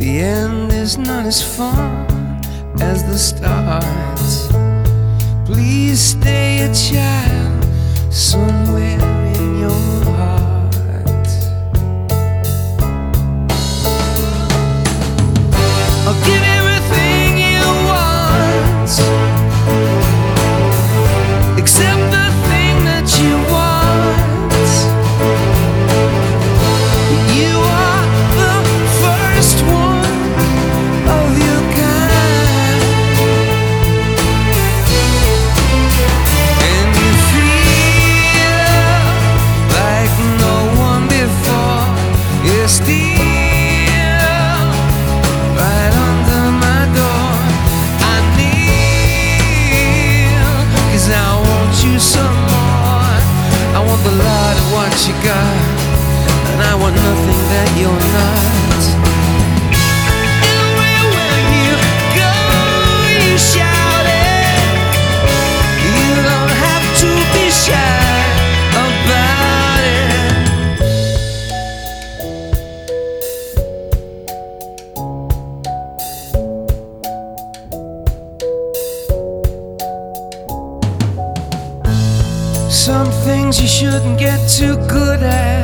The end is not as fun as the start. Please stay a child somewhere in your heart. I'll give everything you want, except the thing that you want. You are the first one of your kind, and you feel like no one before. You're still right under my door. I kneel 'cause I want you some more. I want the lot of what you got, and I want nothing that you're not. Everywhere you go, you shout it. You don't have to be shy about it. Some things you shouldn't get too good at.